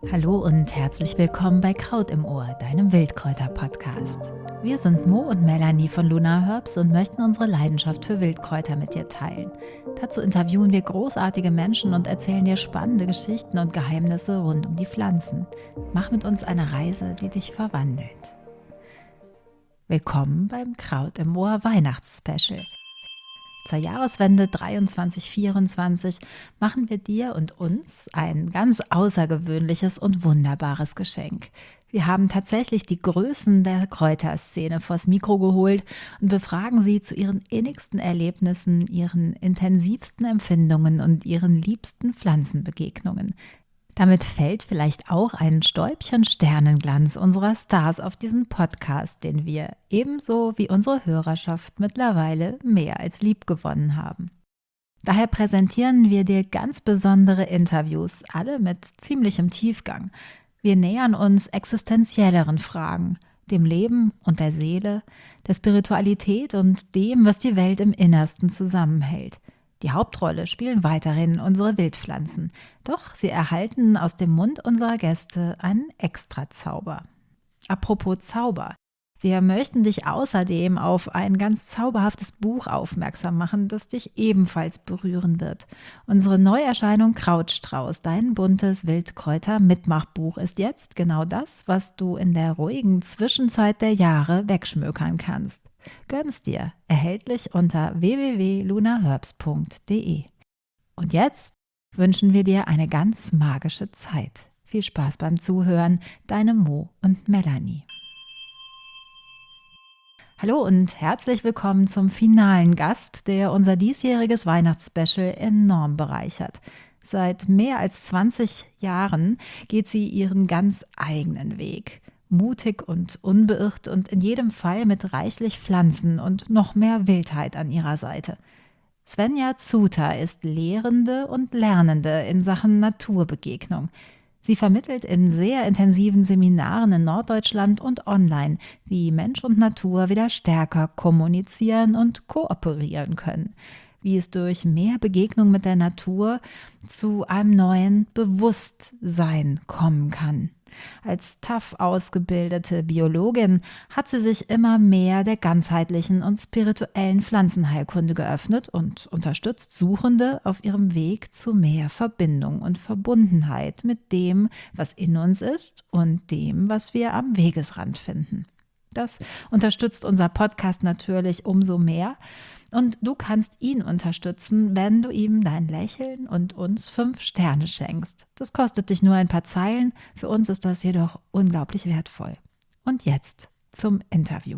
Hallo und herzlich willkommen bei Kraut im Ohr, deinem Wildkräuter-Podcast. Wir sind Mo und Melanie von Luna Herbs und möchten unsere Leidenschaft für Wildkräuter mit dir teilen. Dazu interviewen wir großartige Menschen und erzählen dir spannende Geschichten und Geheimnisse rund um die Pflanzen. Mach mit uns eine Reise, die dich verwandelt. Willkommen beim Kraut im Ohr Weihnachtsspecial. Zur Jahreswende 23/24 machen wir dir und uns ein ganz außergewöhnliches und wunderbares Geschenk. Wir haben tatsächlich die Größen der Kräuterszene vors Mikro geholt und befragen sie zu ihren innigsten Erlebnissen, ihren intensivsten Empfindungen und ihren liebsten Pflanzenbegegnungen. Damit fällt vielleicht auch ein Stäubchen Sternenglanz unserer Stars auf diesen Podcast, den wir ebenso wie unsere Hörerschaft mittlerweile mehr als lieb gewonnen haben. Daher präsentieren wir dir ganz besondere Interviews, alle mit ziemlichem Tiefgang. Wir nähern uns existenzielleren Fragen, dem Leben und der Seele, der Spiritualität und dem, was die Welt im Innersten zusammenhält. Die Hauptrolle spielen weiterhin unsere Wildpflanzen, doch sie erhalten aus dem Mund unserer Gäste einen Extrazauber. Apropos Zauber. Wir möchten dich außerdem auf ein ganz zauberhaftes Buch aufmerksam machen, das dich ebenfalls berühren wird. Unsere Neuerscheinung Krautstrauß, dein buntes Wildkräuter-Mitmachbuch, ist jetzt genau das, was du in der ruhigen Zwischenzeit der Jahre wegschmökern kannst. Gönn's dir, erhältlich unter www.lunaherbs.de. Und jetzt wünschen wir dir eine ganz magische Zeit. Viel Spaß beim Zuhören, deine Mo und Melanie. Hallo und herzlich willkommen zum finalen Gast, der unser diesjähriges Weihnachtsspecial enorm bereichert. Seit mehr als 20 Jahren geht sie ihren ganz eigenen Weg. Mutig und unbeirrt und in jedem Fall mit reichlich Pflanzen und noch mehr Wildheit an ihrer Seite. Svenja Zuter ist Lehrende und Lernende in Sachen Naturbegegnung. Sie vermittelt in sehr intensiven Seminaren in Norddeutschland und online, wie Mensch und Natur wieder stärker kommunizieren und kooperieren können, wie es durch mehr Begegnung mit der Natur zu einem neuen Bewusstsein kommen kann. Als tough ausgebildete Biologin hat sie sich immer mehr der ganzheitlichen und spirituellen Pflanzenheilkunde geöffnet und unterstützt Suchende auf ihrem Weg zu mehr Verbindung und Verbundenheit mit dem, was in uns ist und dem, was wir am Wegesrand finden. Das unterstützt unser Podcast natürlich umso mehr. Und du kannst ihn unterstützen, wenn du ihm dein Lächeln und uns 5 Sterne schenkst. Das kostet dich nur ein paar Zeilen, für uns ist das jedoch unglaublich wertvoll. Und jetzt zum Interview.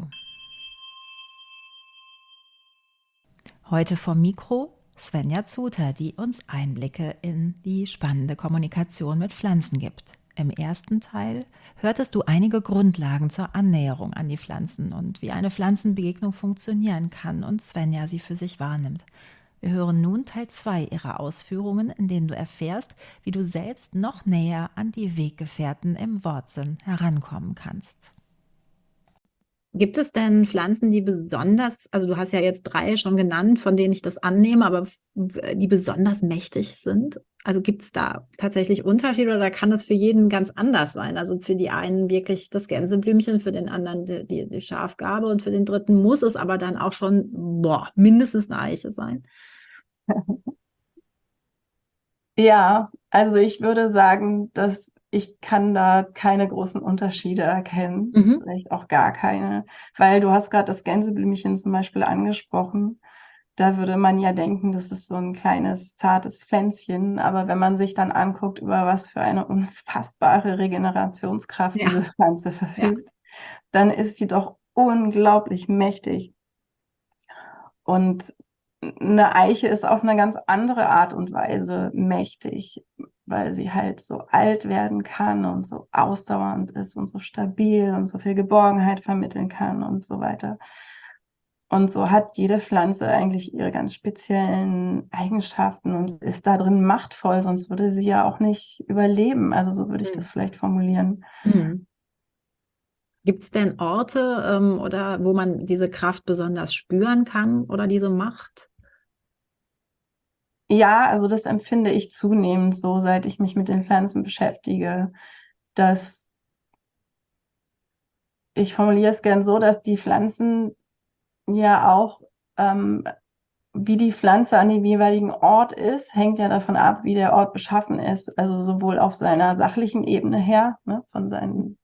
Heute vom Mikro Svenja Zuter, die uns Einblicke in die spannende Kommunikation mit Pflanzen gibt. Im ersten Teil hörtest du einige Grundlagen zur Annäherung an die Pflanzen und wie eine Pflanzenbegegnung funktionieren kann und Svenja sie für sich wahrnimmt. Wir hören nun Teil 2 ihrer Ausführungen, in denen du erfährst, wie du selbst noch näher an die Weggefährten im Wortsinn herankommen kannst. Gibt es denn Pflanzen, die besonders, also du hast ja jetzt 3 schon genannt, von denen ich das annehme, aber die besonders mächtig sind? Also gibt es da tatsächlich Unterschiede oder kann das für jeden ganz anders sein? Also für die einen wirklich das Gänseblümchen, für den anderen die Schafgarbe und für den dritten muss es aber dann auch schon mindestens eine Eiche sein. Ja, also ich würde sagen, dass ich kann da keine großen Unterschiede erkennen, Mhm. vielleicht auch gar keine, weil du hast gerade das Gänseblümchen zum Beispiel angesprochen. Da würde man ja denken, das ist so ein kleines, zartes Pflänzchen, aber wenn man sich dann anguckt, über was für eine unfassbare Regenerationskraft Ja, diese Pflanze ja. verfügt, dann ist die doch unglaublich mächtig. Und eine Eiche ist auf eine ganz andere Art und Weise mächtig, weil sie halt so alt werden kann und so ausdauernd ist und so stabil und so viel Geborgenheit vermitteln kann und so weiter. Und so hat jede Pflanze eigentlich ihre ganz speziellen Eigenschaften und ist da drin machtvoll, sonst würde sie ja auch nicht überleben. Also so würde ich das vielleicht formulieren. Mhm. Gibt es denn Orte oder wo man diese Kraft besonders spüren kann oder diese Macht? Ja, also das empfinde ich zunehmend so, seit ich mich mit den Pflanzen beschäftige, dass ich formuliere es gern so, dass die Pflanzen ja auch, ähm, wie die Pflanze an dem jeweiligen Ort ist, hängt ja davon ab, wie der Ort beschaffen ist. Also sowohl auf seiner sachlichen Ebene her, ne, von seinen,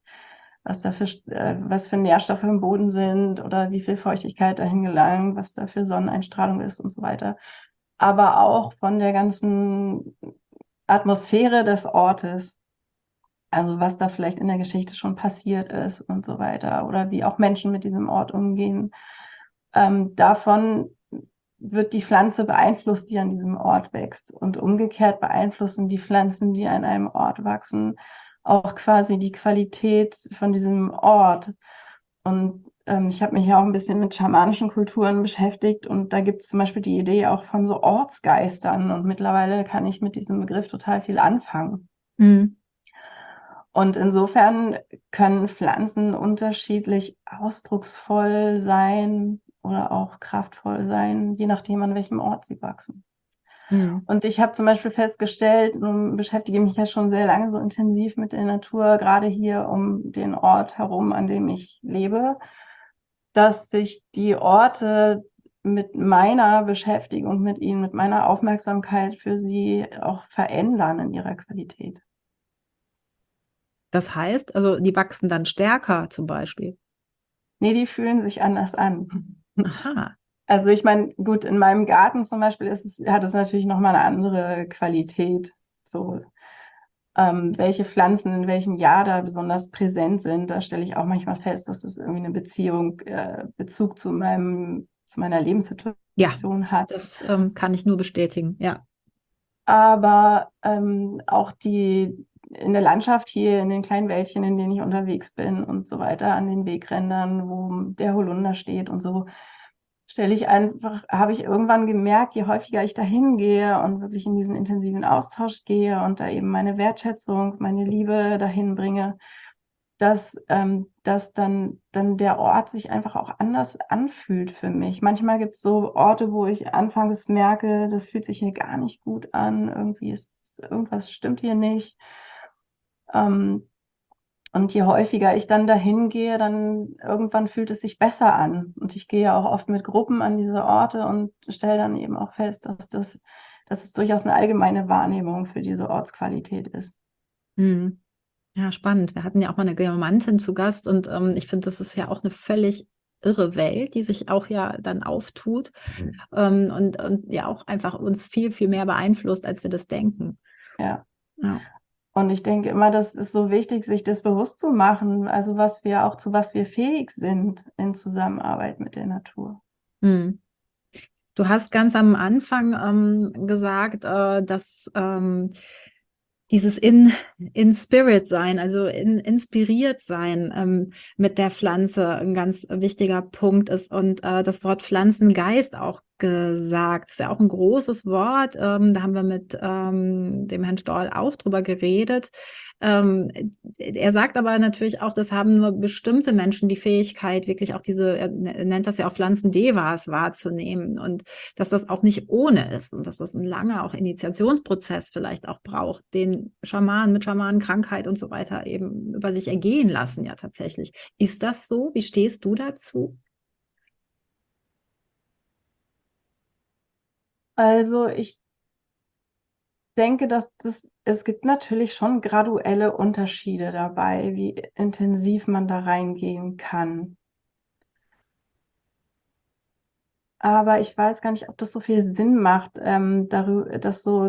was für Nährstoffe im Boden sind oder wie viel Feuchtigkeit dahin gelangt, was da für Sonneneinstrahlung ist und so weiter. Aber auch von der ganzen Atmosphäre des Ortes. Also was da vielleicht in der Geschichte schon passiert ist und so weiter oder wie auch Menschen mit diesem Ort umgehen. Davon wird die Pflanze beeinflusst, die an diesem Ort wächst. Und umgekehrt beeinflussen die Pflanzen, die an einem Ort wachsen, auch quasi die Qualität von diesem Ort. Und ich habe mich ja auch ein bisschen mit schamanischen Kulturen beschäftigt und da gibt es zum Beispiel die Idee auch von so Ortsgeistern. Und mittlerweile kann ich mit diesem Begriff total viel anfangen. Mhm. Und insofern können Pflanzen unterschiedlich ausdrucksvoll sein oder auch kraftvoll sein, je nachdem, an welchem Ort sie wachsen. Mhm. Und ich habe zum Beispiel festgestellt, nun beschäftige mich ja schon sehr lange so intensiv mit der Natur, gerade hier um den Ort herum, an dem ich lebe, dass sich die Orte mit meiner Beschäftigung mit ihnen, mit meiner Aufmerksamkeit für sie auch verändern in ihrer Qualität. Das heißt, also die wachsen dann stärker zum Beispiel. Nee, die fühlen sich anders an. Aha. Also ich meine, gut, in meinem Garten zum Beispiel hat es natürlich nochmal eine andere Qualität. So, welche Pflanzen in welchem Jahr da besonders präsent sind, da stelle ich auch manchmal fest, dass es irgendwie eine Bezug zu meiner Ja, Lebenssituation hat. das kann ich nur bestätigen. Ja. Aber auch in der Landschaft hier, in den kleinen Wäldchen, in denen ich unterwegs bin und so weiter, an den Wegrändern, wo der Holunder steht und so, habe ich irgendwann gemerkt, je häufiger ich dahin gehe und wirklich in diesen intensiven Austausch gehe und da eben meine Wertschätzung, meine Liebe dahin bringe, dass dann der Ort sich einfach auch anders anfühlt für mich. Manchmal gibt es so Orte, wo ich anfangs merke, das fühlt sich hier gar nicht gut an, irgendwas stimmt hier nicht. Ähm, und je häufiger ich dann dahin gehe, dann irgendwann fühlt es sich besser an. Und ich gehe auch oft mit Gruppen an diese Orte und stelle dann eben auch fest, dass es durchaus eine allgemeine Wahrnehmung für diese Ortsqualität ist. Mhm. Ja, spannend. Wir hatten ja auch mal eine Geomantin zu Gast und ich finde, das ist ja auch eine völlig irre Welt, die sich auch ja dann auftut, und ja auch einfach uns viel, viel mehr beeinflusst, als wir das denken. Ja. Ja. Und ich denke immer, das ist so wichtig, sich das bewusst zu machen, also zu was wir fähig sind in Zusammenarbeit mit der Natur. Mhm. Du hast ganz am Anfang gesagt, dass dieses in Spirit sein, also inspiriert sein mit der Pflanze ein ganz wichtiger Punkt ist und das Wort Pflanzengeist auch gesagt. Das ist ja auch ein großes Wort. Da haben wir mit dem Herrn Stoll auch drüber geredet. Er sagt aber natürlich auch, das haben nur bestimmte Menschen die Fähigkeit, wirklich auch er nennt das ja auch Pflanzendevas wahrzunehmen und dass das auch nicht ohne ist und dass das ein langer auch Initiationsprozess vielleicht auch braucht, den Schamanen mit Schamanenkrankheit und so weiter eben über sich ergehen lassen, ja tatsächlich. Ist das so? Wie stehst du dazu? Also ich denke, es gibt natürlich schon graduelle Unterschiede dabei, wie intensiv man da reingehen kann. Aber ich weiß gar nicht, ob das so viel Sinn macht, das so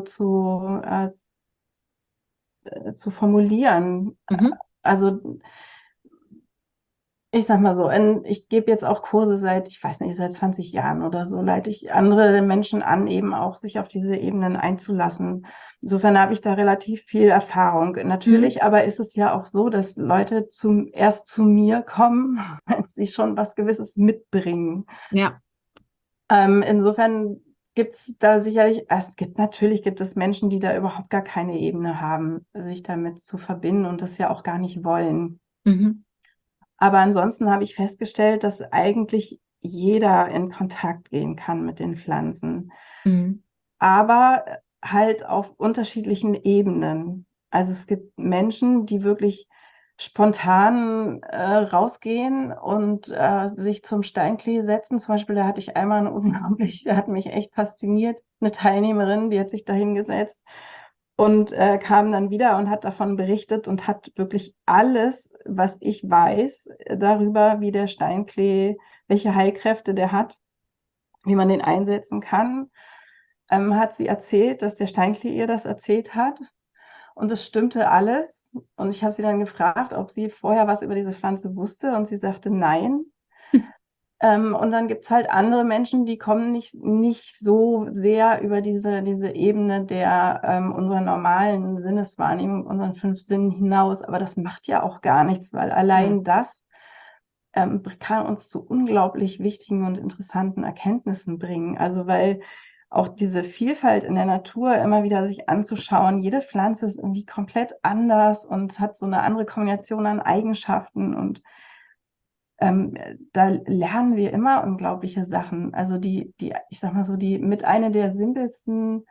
zu formulieren. Mhm. Also ich sag mal so, ich gebe jetzt auch Kurse ich weiß nicht, seit 20 Jahren oder so, leite ich andere Menschen an, eben auch sich auf diese Ebenen einzulassen. Insofern habe ich da relativ viel Erfahrung. Mhm. Natürlich, aber ist es ja auch so, dass Leute erst zu mir kommen, wenn sie schon was Gewisses mitbringen. Ja. Insofern gibt es da sicherlich, natürlich gibt es Menschen, die da überhaupt gar keine Ebene haben, sich damit zu verbinden und das ja auch gar nicht wollen. Mhm. Aber ansonsten habe ich festgestellt, dass eigentlich jeder in Kontakt gehen kann mit den Pflanzen. Mhm. aber halt auf unterschiedlichen Ebenen. Also es gibt Menschen, die wirklich spontan rausgehen und sich zum Steinklee setzen. Zum Beispiel, da hatte ich einmal da hat mich echt fasziniert, eine Teilnehmerin, die hat sich da hingesetzt und kam dann wieder und hat davon berichtet und hat wirklich alles, was ich weiß, darüber, wie der Steinklee, welche Heilkräfte der hat, wie man den einsetzen kann, hat sie erzählt, dass der Steinklee ihr das erzählt hat. Und es stimmte alles. Und ich habe sie dann gefragt, ob sie vorher was über diese Pflanze wusste. Und sie sagte nein. Und dann gibt es halt andere Menschen, die kommen nicht so sehr über diese Ebene der unserer normalen Sinneswahrnehmung, unseren 5 Sinnen hinaus. Aber das macht ja auch gar nichts, weil Ja, allein das kann uns zu unglaublich wichtigen und interessanten Erkenntnissen bringen. Also weil auch diese Vielfalt in der Natur immer wieder sich anzuschauen, jede Pflanze ist irgendwie komplett anders und hat so eine andere Kombination an Eigenschaften und ähm, da lernen wir immer unglaubliche Sachen. Also ich sag mal so, die mit einer der simpelsten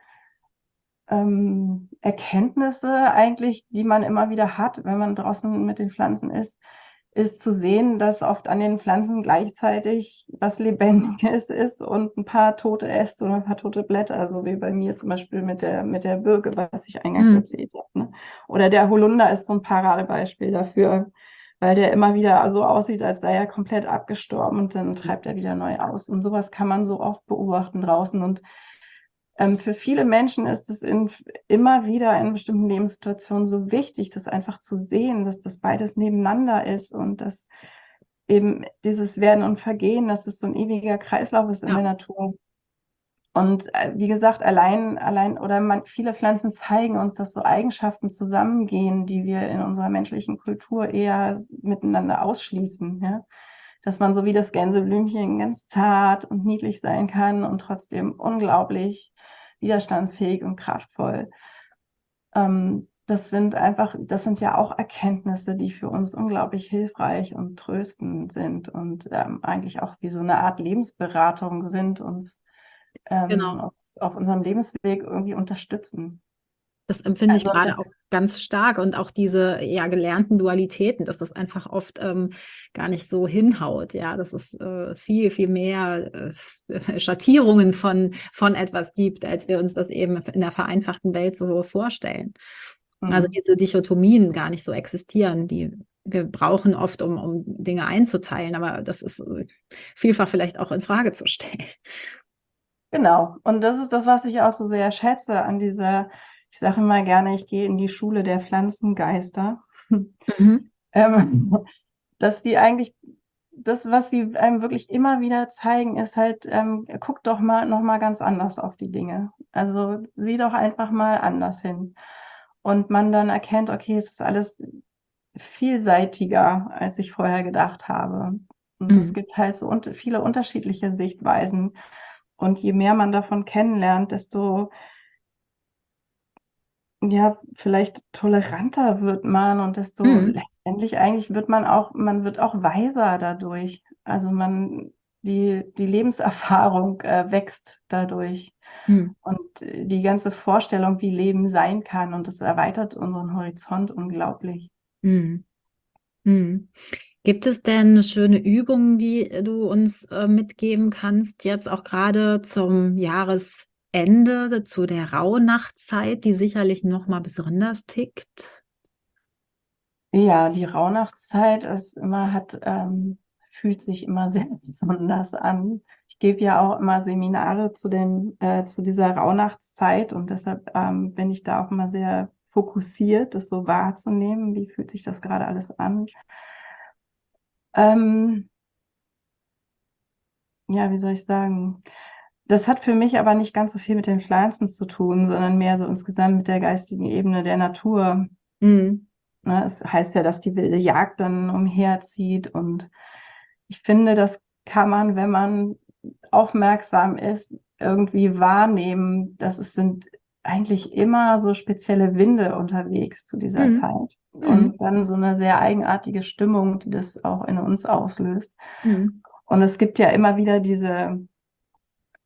Erkenntnisse eigentlich, die man immer wieder hat, wenn man draußen mit den Pflanzen ist zu sehen, dass oft an den Pflanzen gleichzeitig was Lebendiges ist und ein paar tote Äste oder ein paar tote Blätter, so wie bei mir zum Beispiel mit der Birke, was ich eingangs mhm. erzählt habe. Ne? Oder der Holunder ist so ein Paradebeispiel dafür, weil der immer wieder so aussieht, als sei er komplett abgestorben und dann treibt er wieder neu aus. Und sowas kann man so oft beobachten draußen. Und für viele Menschen ist es immer wieder in bestimmten Lebenssituationen so wichtig, das einfach zu sehen, dass das beides nebeneinander ist und dass eben dieses Werden und Vergehen, dass es so ein ewiger Kreislauf ist in Ja, der Natur. Und wie gesagt, viele Pflanzen zeigen uns, dass so Eigenschaften zusammengehen, die wir in unserer menschlichen Kultur eher miteinander ausschließen. Ja? Dass man so wie das Gänseblümchen ganz zart und niedlich sein kann und trotzdem unglaublich widerstandsfähig und kraftvoll. Das sind ja auch Erkenntnisse, die für uns unglaublich hilfreich und tröstend sind und eigentlich auch wie so eine Art Lebensberatung sind, genau. uns auf unserem Lebensweg irgendwie unterstützen. Das empfinde ich Also gerade auch das, ganz stark und auch diese ja gelernten Dualitäten, dass das einfach oft gar nicht so hinhaut. Ja, dass es viel, viel mehr Schattierungen von etwas gibt, als wir uns das eben in der vereinfachten Welt so vorstellen. Also hm. diese Dichotomien gar nicht so existieren, die wir brauchen oft, um Dinge einzuteilen, aber das ist vielfach vielleicht auch in Frage zu stellen. Genau. Und das ist das, was ich auch so sehr schätze an ich sage immer gerne, ich gehe in die Schule der Pflanzengeister. Mhm. Ähm, dass die eigentlich das, was sie einem wirklich immer wieder zeigen, ist halt, guck doch mal noch mal ganz anders auf die Dinge. Also sieh doch einfach mal anders hin. Und man dann erkennt, okay, es ist alles vielseitiger, als ich vorher gedacht habe. Und es Mhm. gibt halt so viele unterschiedliche Sichtweisen. Und je mehr man davon kennenlernt, desto ja, vielleicht toleranter wird man und desto Mhm. letztendlich eigentlich man wird auch weiser dadurch. Also die Lebenserfahrung wächst dadurch Mhm. und die ganze Vorstellung, wie Leben sein kann und das erweitert unseren Horizont unglaublich. Mhm. Mhm. Gibt es denn schöne Übungen, die du uns mitgeben kannst, jetzt auch gerade zum Jahresende, zu der Rauhnachtzeit, die sicherlich noch mal besonders tickt? Ja, die Rauhnachtszeit fühlt sich immer sehr besonders an. Ich gebe ja auch immer Seminare zu dieser Rauhnachtszeit und deshalb bin ich da auch immer sehr fokussiert, das so wahrzunehmen. Wie fühlt sich das gerade alles an? Ähm, ja, wie soll ich sagen? Das hat für mich aber nicht ganz so viel mit den Pflanzen zu tun, sondern mehr so insgesamt mit der geistigen Ebene der Natur. Mhm. Ne, es heißt ja, dass die wilde Jagd dann umherzieht und ich finde, das kann man, wenn man aufmerksam ist, irgendwie wahrnehmen, dass es sind eigentlich immer so spezielle Winde unterwegs zu dieser Mhm. Zeit Mhm. und dann so eine sehr eigenartige Stimmung, die das auch in uns auslöst. Mhm. Und es gibt ja immer wieder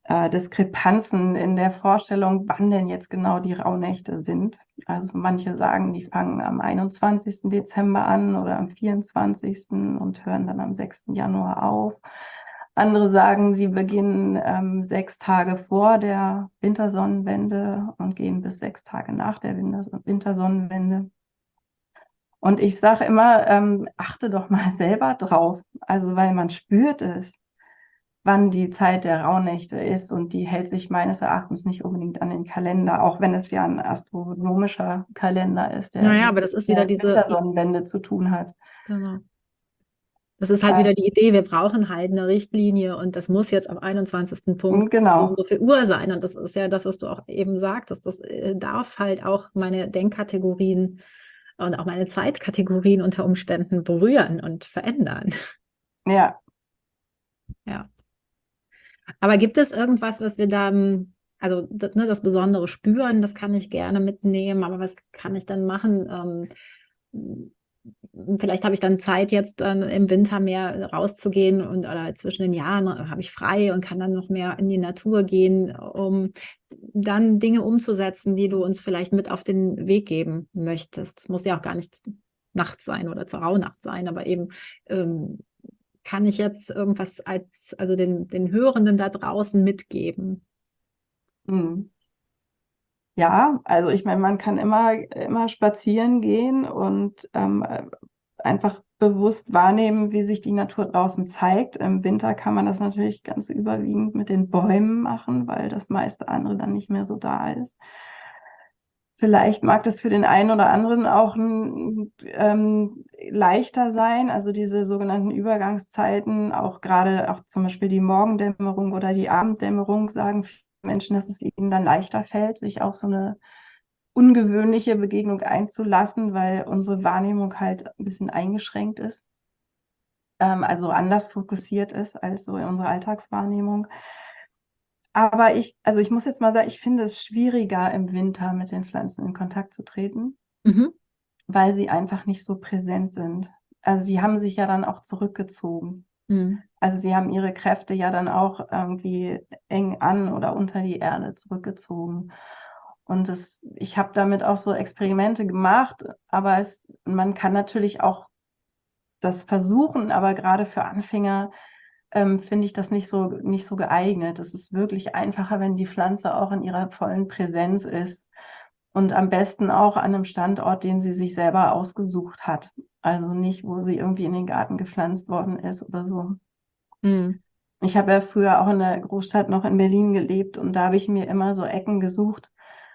Diskrepanzen in der Vorstellung, wann denn jetzt genau die Rauhnächte sind. Also manche sagen, die fangen am 21. Dezember an oder am 24. und hören dann am 6. Januar auf. Andere sagen, sie beginnen 6 Tage vor der Wintersonnenwende und gehen bis 6 Tage nach der Wintersonnenwende. Und ich sage immer, achte doch mal selber drauf, also weil man spürt es, wann die Zeit der Rauhnächte ist, und die hält sich meines Erachtens nicht unbedingt an den Kalender, auch wenn es ja ein astronomischer Kalender ist, der Naja, aber mit das ist wieder der diese, Wintersonnenwende zu tun hat. genau. Das ist halt Äh, wieder die Idee, wir brauchen halt eine Richtlinie und das muss jetzt am 21. Punkt so genau, und so viel Uhr sein. Und das ist ja das, was du auch eben sagtest. Das darf halt auch meine Denkkategorien und auch meine Zeitkategorien unter Umständen berühren und verändern. ja. Ja. Aber gibt es irgendwas, was wir da, also das besondere Spüren, das kann ich gerne mitnehmen, aber was kann ich dann machen? Vielleicht habe ich dann Zeit, jetzt dann im Winter mehr rauszugehen oder zwischen den Jahren habe ich frei und kann dann noch mehr in die Natur gehen, um dann Dinge umzusetzen, die du uns vielleicht mit auf den Weg geben möchtest. Es muss ja auch gar nicht nachts sein oder zur Rauhnacht sein, aber eben kann ich jetzt irgendwas also den Hörenden da draußen mitgeben? Hm. Ja, also ich meine, man kann immer spazieren gehen und einfach bewusst wahrnehmen, wie sich die Natur draußen zeigt. Im Winter kann man das natürlich ganz überwiegend mit den Bäumen machen, weil das meiste andere dann nicht mehr so da ist. Vielleicht mag das für den einen oder anderen auch leichter sein, also diese sogenannten Übergangszeiten, auch gerade auch zum Beispiel die Morgendämmerung oder die Abenddämmerung, sagen viele Menschen, dass es ihnen dann leichter fällt, sich auf so eine ungewöhnliche Begegnung einzulassen, weil unsere Wahrnehmung halt ein bisschen eingeschränkt ist, also anders fokussiert ist als so in unserer Alltagswahrnehmung. Aber also ich muss jetzt mal sagen, ich finde es schwieriger im Winter mit den Pflanzen in Kontakt zu treten, Mhm. weil sie einfach nicht so präsent sind. Also sie haben sich ja dann auch zurückgezogen. Mhm. Also sie haben ihre Kräfte ja dann auch irgendwie eng an oder unter die Erde zurückgezogen. Und ich habe damit auch so Experimente gemacht, aber man kann natürlich auch das versuchen, aber gerade für Anfänger finde ich das nicht so geeignet. Es ist wirklich einfacher, wenn die Pflanze auch in ihrer vollen Präsenz ist und am besten auch an einem Standort, den sie sich selber ausgesucht hat. Also nicht, wo sie irgendwie in den Garten gepflanzt worden ist oder so. Mhm. Ich habe ja früher auch in der Großstadt noch in Berlin gelebt, und da habe ich mir immer so Ecken gesucht,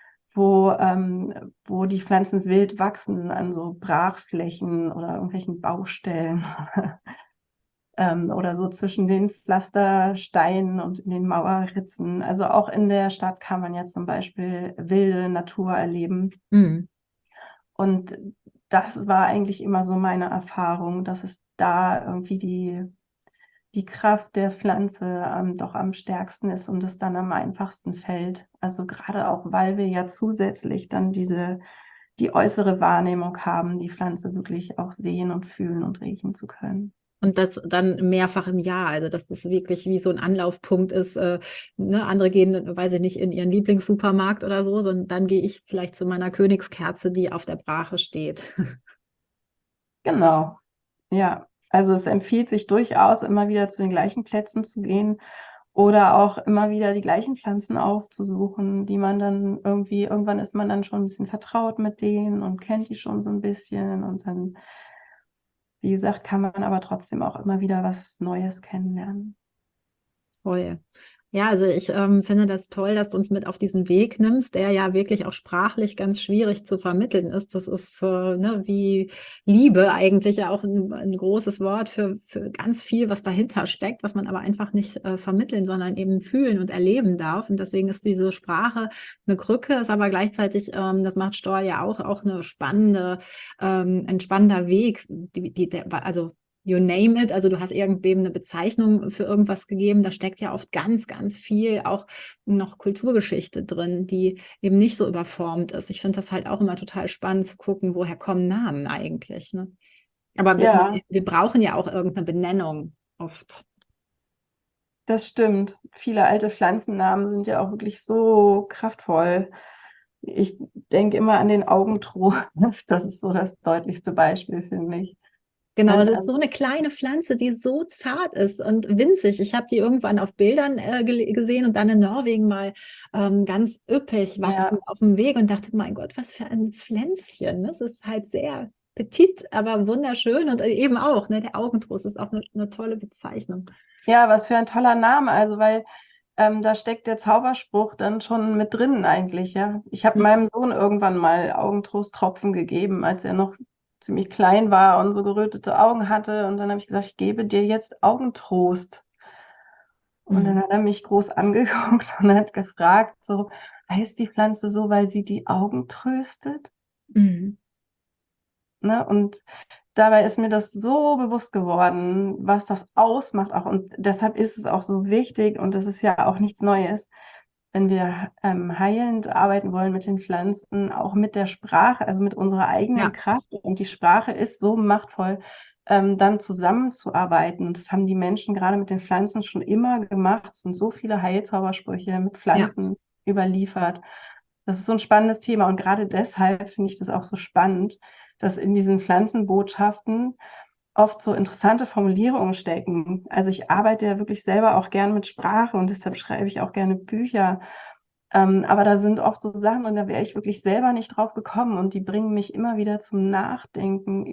wo die Pflanzen wild wachsen, an so Brachflächen oder irgendwelchen Baustellen. Oder so zwischen den Pflastersteinen und in den Mauerritzen. Also auch in der Stadt kann man ja zum Beispiel wilde Natur erleben. Mhm. Und das war eigentlich immer so meine Erfahrung, dass es da irgendwie die Kraft der Pflanze doch am stärksten ist und es dann am einfachsten fällt. Also gerade auch, weil wir ja zusätzlich dann die äußere Wahrnehmung haben, die Pflanze wirklich auch sehen und fühlen und riechen zu können. Und das dann mehrfach im Jahr, also dass das wirklich wie so ein Anlaufpunkt ist. Ne? Andere gehen, weiß ich nicht, in ihren Lieblingssupermarkt oder so, sondern dann gehe ich vielleicht zu meiner Königskerze, die auf der Brache steht. Genau, ja. Also es empfiehlt sich durchaus, immer wieder zu den gleichen Plätzen zu gehen oder auch immer wieder die gleichen Pflanzen aufzusuchen, die man dann irgendwann ist man dann schon ein bisschen vertraut mit denen und kennt die schon so ein bisschen, und dann, wie gesagt, kann man aber trotzdem auch immer wieder was Neues kennenlernen. Toll. Ja, also ich finde das toll, dass du uns mit auf diesen Weg nimmst, der ja wirklich auch sprachlich ganz schwierig zu vermitteln ist. Das ist ne, wie Liebe eigentlich ja auch ein großes Wort für ganz viel, was dahinter steckt, was man aber einfach nicht vermitteln, sondern eben fühlen und erleben darf. Und deswegen ist diese Sprache eine Krücke, ist aber gleichzeitig, das macht Storr ja auch eine ein spannender Weg, also you name it, also du hast irgendwem eine Bezeichnung für irgendwas gegeben, da steckt ja oft ganz, ganz viel auch noch Kulturgeschichte drin, die eben nicht so überformt ist. Ich finde das halt auch immer total spannend zu gucken, woher kommen Namen eigentlich, ne? Aber Ja, wir brauchen ja auch irgendeine Benennung oft. Das stimmt. Viele alte Pflanzennamen sind ja auch wirklich so kraftvoll. Ich denke immer an den Augentrost. Das ist so das deutlichste Beispiel, finde ich. Genau, Ne, es ist also, so eine kleine Pflanze, die so zart ist und winzig. Ich habe die irgendwann auf Bildern gesehen und dann in Norwegen mal ganz üppig ja, wachsend auf dem Weg und dachte, mein Gott, was für ein Pflänzchen. Das ist halt sehr petit, aber wunderschön und eben auch, ne, der Augentrost ist auch eine tolle Bezeichnung. ja, was für ein toller Name. Also, weil da steckt der Zauberspruch dann schon mit drin eigentlich, ja. Ich habe meinem Sohn irgendwann mal Augentrosttropfen gegeben, als er noch ziemlich klein war und so gerötete Augen hatte. Und dann habe ich gesagt, ich gebe dir jetzt Augentrost. Und dann Mhm. hat er mich groß angeguckt und hat gefragt, so, heißt die Pflanze so, weil sie die Augen tröstet? Mhm. Ne? Und dabei ist mir das so bewusst geworden, was das ausmacht auch. Und deshalb ist es auch so wichtig und das ist ja auch nichts Neues, wenn wir heilend arbeiten wollen mit den Pflanzen, auch mit der Sprache, also mit unserer eigenen Ja, Kraft. Und die Sprache ist so machtvoll, dann zusammenzuarbeiten. Und das haben die Menschen gerade mit den Pflanzen schon immer gemacht. Es sind so viele Heilzaubersprüche mit ja. Pflanzen überliefert. Das ist so ein spannendes Thema. Und gerade deshalb finde ich das auch so spannend, dass in diesen Pflanzenbotschaften oft so interessante Formulierungen stecken. Also ich arbeite ja wirklich selber auch gern mit Sprache und deshalb schreibe ich auch gerne Bücher. Aber da sind oft so Sachen und da wäre ich wirklich selber nicht drauf gekommen und die bringen mich immer wieder zum Nachdenken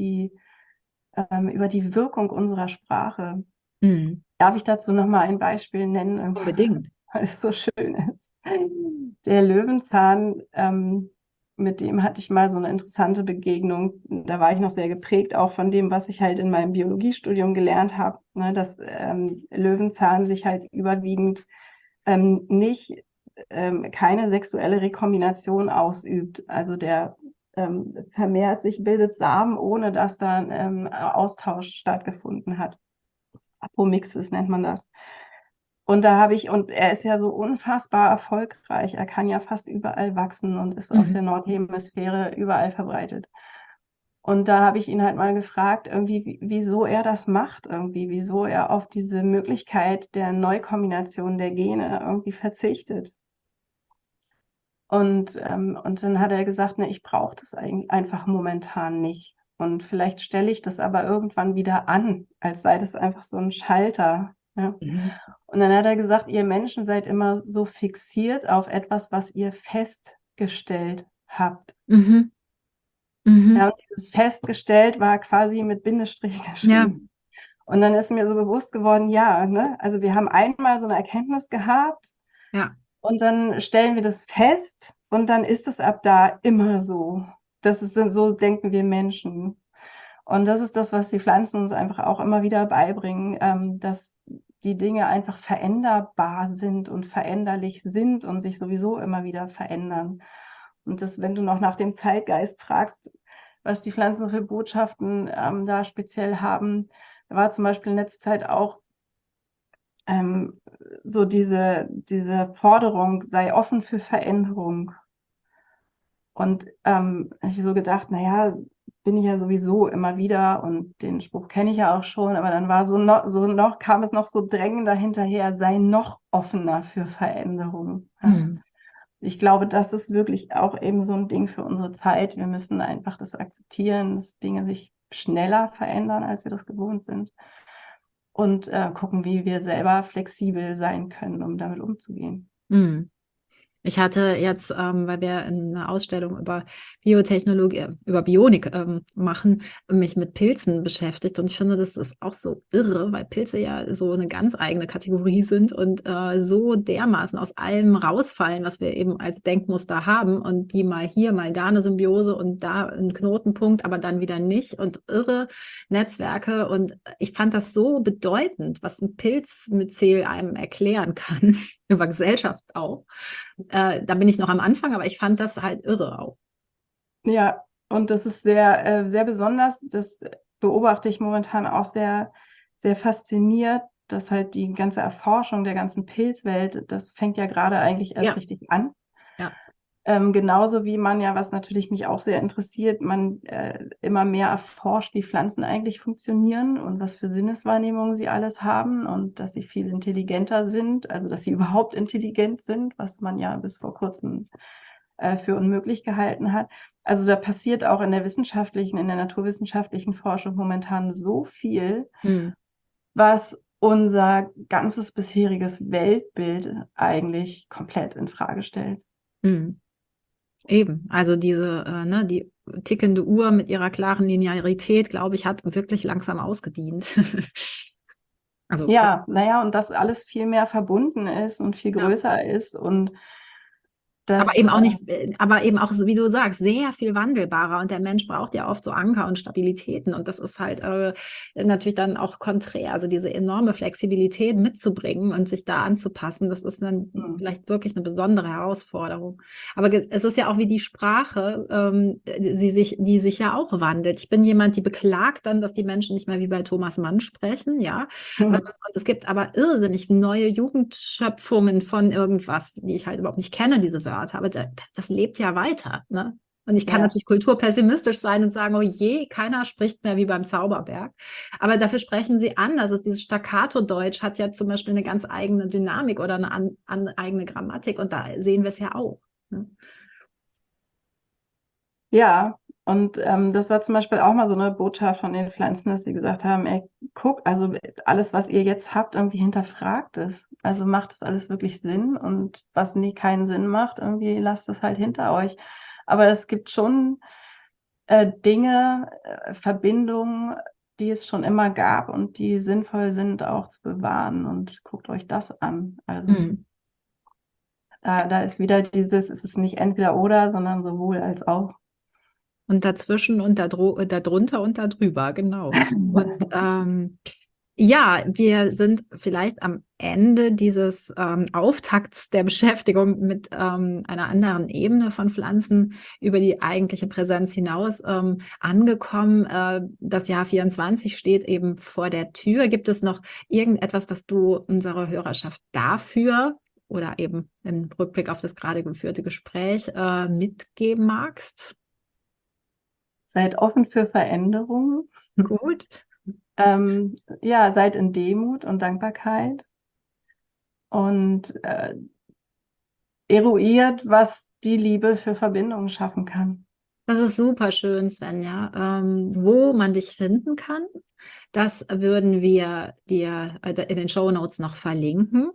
über die Wirkung unserer Sprache. Mhm. Darf ich dazu nochmal ein Beispiel nennen, Unbedingt. weil es so schön ist? Der Löwenzahn, mit dem hatte ich mal so eine interessante Begegnung. Da war ich noch sehr geprägt, auch von dem, was ich halt in meinem Biologiestudium gelernt habe, ne, dass Löwenzahn sich halt überwiegend nicht keine sexuelle Rekombination ausübt. Also der vermehrt sich, bildet Samen, ohne dass da ein Austausch stattgefunden hat. Apomixis nennt man das. Und er ist ja so unfassbar erfolgreich. Er kann ja fast überall wachsen und ist auf der Mhm. Nordhemisphäre überall verbreitet. Und da habe ich ihn halt mal gefragt, irgendwie, wieso er das macht, irgendwie, wieso er auf diese Möglichkeit der Neukombination der Gene irgendwie verzichtet. Und dann hat er gesagt, ne, ich brauche das eigentlich einfach momentan nicht. Und vielleicht stelle ich das aber irgendwann wieder an, als sei das einfach so ein Schalter. Ja. Mhm. Und dann hat er gesagt, ihr Menschen seid immer so fixiert auf etwas, was ihr festgestellt habt. Mhm. Ja, Mhm. und dieses festgestellt war quasi mit Bindestrich Ja, geschrieben. Und dann ist mir so bewusst geworden, ja, ne, also wir haben einmal so eine Erkenntnis gehabt ja. und dann stellen wir das fest und dann ist es ab da immer so. Das ist so denken wir Menschen. Und das ist das, was die Pflanzen uns einfach auch immer wieder beibringen, dass die Dinge einfach veränderbar sind und veränderlich sind und sich sowieso immer wieder verändern. Und dass, wenn du noch nach dem Zeitgeist fragst, was die Pflanzen für Botschaften da speziell haben, da war zum Beispiel in letzter Zeit auch ähm, so diese Forderung, sei offen für Veränderung. Und habe ich so gedacht, naja, bin ich ja sowieso immer wieder und den Spruch kenne ich ja auch schon, aber dann war kam es noch so drängender hinterher, sei noch offener für Veränderung. Ja. Mhm. Ich glaube, das ist wirklich auch eben so ein Ding für unsere Zeit. Wir müssen einfach das akzeptieren, dass Dinge sich schneller verändern, als wir das gewohnt sind. Und gucken, wie wir selber flexibel sein können, um damit umzugehen. Mhm. Ich hatte jetzt, weil wir eine Ausstellung über Biotechnologie, über Bionik machen, mich mit Pilzen beschäftigt. Und ich finde, das ist auch so irre, weil Pilze ja so eine ganz eigene Kategorie sind und so dermaßen aus allem rausfallen, was wir eben als Denkmuster haben und die mal hier, mal da eine Symbiose und da ein Knotenpunkt, aber dann wieder nicht und irre Netzwerke. Und ich fand das so bedeutend, was ein Pilzmyzel einem erklären kann, über Gesellschaft auch. Da bin ich noch am Anfang, aber ich fand das halt irre auch. Ja, und das ist sehr besonders. Das beobachte ich momentan auch sehr fasziniert, dass halt die ganze Erforschung der ganzen Pilzwelt, das fängt ja gerade eigentlich erst Ja, richtig an. ja. Genauso wie man ja, was natürlich mich auch sehr interessiert, man immer mehr erforscht, wie Pflanzen eigentlich funktionieren und was für Sinneswahrnehmungen sie alles haben und dass sie viel intelligenter sind, also dass sie überhaupt intelligent sind, was man ja bis vor kurzem für unmöglich gehalten hat. Also da passiert auch in der naturwissenschaftlichen Forschung momentan so viel, was unser ganzes bisheriges Weltbild eigentlich komplett in Frage stellt. Eben, also die tickende Uhr mit ihrer klaren Linearität, glaube ich, hat wirklich langsam ausgedient. Also, Ja, naja, und dass alles viel mehr verbunden ist und viel ja. größer ist und Aber das, eben auch nicht, aber eben auch, so wie du sagst, sehr viel wandelbarer. Und der Mensch braucht ja oft so Anker und Stabilitäten. Und das ist halt natürlich dann auch konträr. Also diese enorme Flexibilität mitzubringen und sich da anzupassen, das ist dann vielleicht wirklich eine besondere Herausforderung. Aber es ist ja auch wie die Sprache, die sich ja auch wandelt. Ich bin jemand, die beklagt dann, dass die Menschen nicht mehr wie bei Thomas Mann sprechen, ja. Und es gibt aber irrsinnig neue Jugendschöpfungen von irgendwas, die ich halt überhaupt nicht kenne, diese Wörter. Aber das lebt ja weiter, ne? Und ich kann natürlich kulturpessimistisch sein und sagen, oh je, keiner spricht mehr wie beim Zauberberg. Aber dafür sprechen sie anders. Also dieses Staccato-Deutsch hat ja zum Beispiel eine ganz eigene Dynamik oder eine eigene Grammatik. Und da sehen wir es ja auch. Ne? Ja, und das war zum Beispiel auch mal so eine Botschaft von den Pflanzen, dass sie gesagt haben, ey, guck, also alles, was ihr jetzt habt, irgendwie hinterfragt es. Also macht das alles wirklich Sinn und was nie keinen Sinn macht, irgendwie lasst es halt hinter euch. Aber es gibt schon Dinge, Verbindungen, die es schon immer gab und die sinnvoll sind auch zu bewahren und guckt euch das an. Also da ist wieder es ist nicht entweder oder, sondern sowohl als auch. Und dazwischen und darunter und darüber, genau. Und ja, wir sind vielleicht am Ende dieses Auftakts der Beschäftigung mit einer anderen Ebene von Pflanzen über die eigentliche Präsenz hinaus angekommen. Das Jahr 24 steht eben vor der Tür. Gibt es noch irgendetwas, was du unserer Hörerschaft dafür oder eben im Rückblick auf das gerade geführte Gespräch mitgeben magst? Seid offen für Veränderungen. Gut. Ja, seid in Demut und Dankbarkeit und eruiert, was die Liebe für Verbindungen schaffen kann. Das ist super schön, Svenja. Wo man dich finden kann, das würden wir dir in den Shownotes noch verlinken.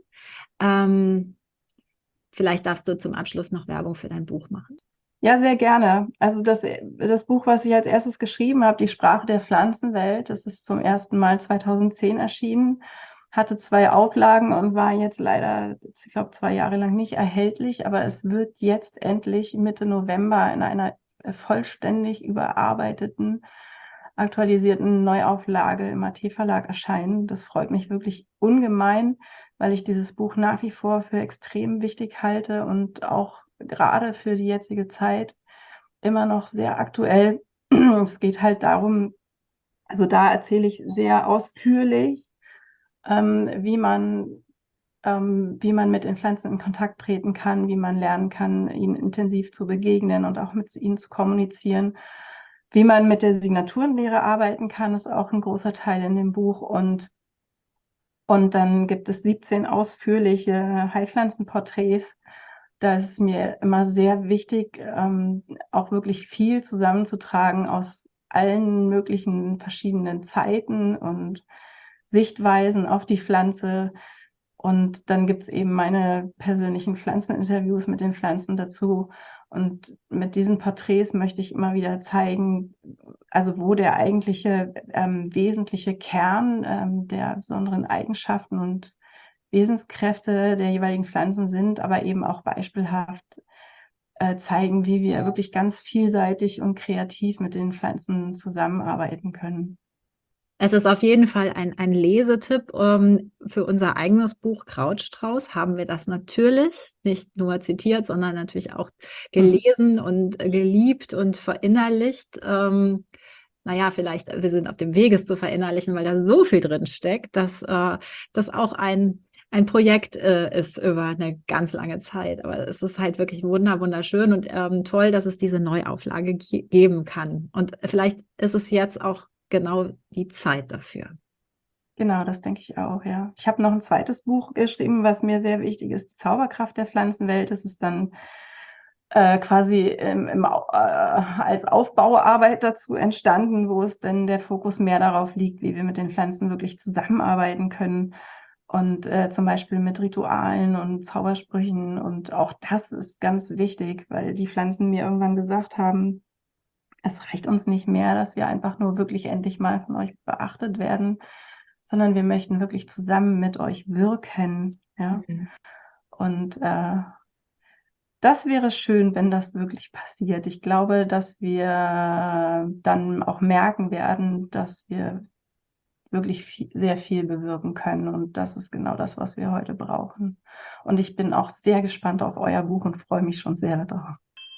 Vielleicht darfst du zum Abschluss noch Werbung für dein Buch machen. Ja, sehr gerne. Also das Buch, was ich als erstes geschrieben habe, Die Sprache der Pflanzenwelt, das ist zum ersten Mal 2010 erschienen, hatte 2 Auflagen und war jetzt leider, ich glaube, 2 Jahre lang nicht erhältlich, aber es wird jetzt endlich Mitte November in einer vollständig überarbeiteten, aktualisierten Neuauflage im AT-Verlag erscheinen. Das freut mich wirklich ungemein, weil ich dieses Buch nach wie vor für extrem wichtig halte und auch gerade für die jetzige Zeit immer noch sehr aktuell. Es geht halt darum, also da erzähle ich sehr ausführlich, wie man mit den Pflanzen in Kontakt treten kann, wie man lernen kann, ihnen intensiv zu begegnen und auch mit ihnen zu kommunizieren. Wie man mit der Signaturenlehre arbeiten kann, ist auch ein großer Teil in dem Buch. Und dann gibt es 17 ausführliche Heilpflanzenporträts. Da ist es mir immer sehr wichtig, auch wirklich viel zusammenzutragen aus allen möglichen verschiedenen Zeiten und Sichtweisen auf die Pflanze. Und dann gibt es eben meine persönlichen Pflanzeninterviews mit den Pflanzen dazu. Und mit diesen Porträts möchte ich immer wieder zeigen, also wo der eigentliche wesentliche Kern der besonderen Eigenschaften und Wesenskräfte der jeweiligen Pflanzen sind, aber eben auch beispielhaft zeigen, wie wir wirklich ganz vielseitig und kreativ mit den Pflanzen zusammenarbeiten können. Es ist auf jeden Fall ein Lesetipp. Für unser eigenes Buch Krautstrauß haben wir das natürlich nicht nur zitiert, sondern natürlich auch gelesen und geliebt und verinnerlicht. Naja, vielleicht, wir sind auf dem Weg, es zu verinnerlichen, weil da so viel drin steckt, dass das auch ein ein Projekt ist über eine ganz lange Zeit. Aber es ist halt wirklich wunderschön und toll, dass es diese Neuauflage geben kann. Und vielleicht ist es jetzt auch genau die Zeit dafür. Genau, das denke ich auch, ja. Ich habe noch ein zweites Buch geschrieben, was mir sehr wichtig ist, die Zauberkraft der Pflanzenwelt. Das ist dann quasi als Aufbauarbeit dazu entstanden, wo es dann der Fokus mehr darauf liegt, wie wir mit den Pflanzen wirklich zusammenarbeiten können. Und zum Beispiel mit Ritualen und Zaubersprüchen. Und auch das ist ganz wichtig, weil die Pflanzen mir irgendwann gesagt haben, es reicht uns nicht mehr, dass wir einfach nur wirklich endlich mal von euch beachtet werden, sondern wir möchten wirklich zusammen mit euch wirken. Ja? Und das wäre schön, wenn das wirklich passiert. Ich glaube, dass wir dann auch merken werden, dass wir wirklich sehr viel bewirken können. Und das ist genau das, was wir heute brauchen. Und ich bin auch sehr gespannt auf euer Buch und freue mich schon sehr darauf.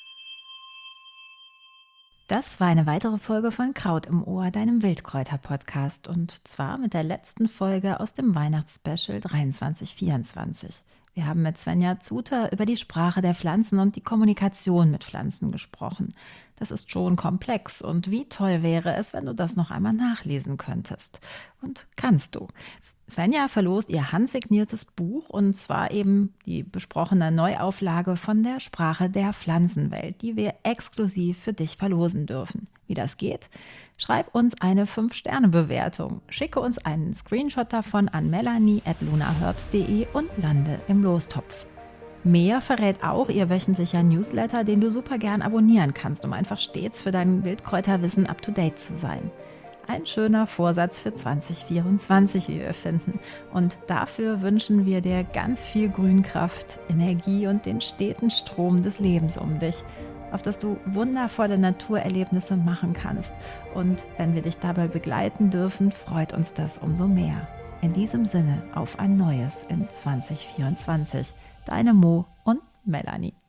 Das war eine weitere Folge von Kraut im Ohr, deinem Wildkräuter-Podcast. Und zwar mit der letzten Folge aus dem Weihnachtsspecial 23/24. Wir haben mit Svenja Zuter über die Sprache der Pflanzen und die Kommunikation mit Pflanzen gesprochen. Das ist schon komplex und wie toll wäre es, wenn du das noch einmal nachlesen könntest. Und kannst du. Svenja verlost ihr handsigniertes Buch und zwar eben die besprochene Neuauflage von der Sprache der Pflanzenwelt, die wir exklusiv für dich verlosen dürfen. Wie das geht? Schreib uns eine 5-Sterne-Bewertung, schicke uns einen Screenshot davon an melanie@lunaherbs.de und lande im Lostopf. Mehr verrät auch ihr wöchentlicher Newsletter, den du super gern abonnieren kannst, um einfach stets für dein Wildkräuterwissen up-to-date zu sein. Ein schöner Vorsatz für 2024, wie wir finden. Und dafür wünschen wir dir ganz viel Grünkraft, Energie und den steten Strom des Lebens um dich, auf dass du wundervolle Naturerlebnisse machen kannst. Und wenn wir dich dabei begleiten dürfen, freut uns das umso mehr. In diesem Sinne auf ein neues in 2024. Deine Mo und Melanie.